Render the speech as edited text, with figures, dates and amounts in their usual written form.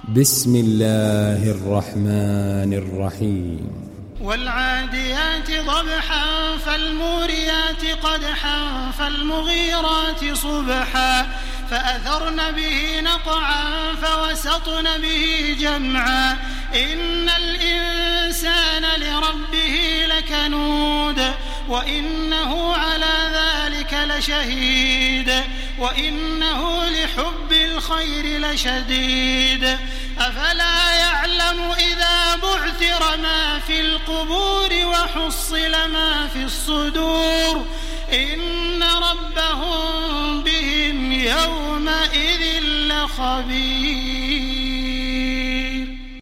بسم الله الرحمن الرحيم والعاديات ضبحا فالموريات قدحا فالمغيرات صبحا فأثرن به نقعا فوسطن به جمعا إن الإنسان لربه لكنود وإنه على ذلك لشهيد وإنه لحب الخير لشديد أفلا يعلم إذا بعثر ما في القبور وحصل ما في الصدور إن ربهم بهم يومئذ لخبير.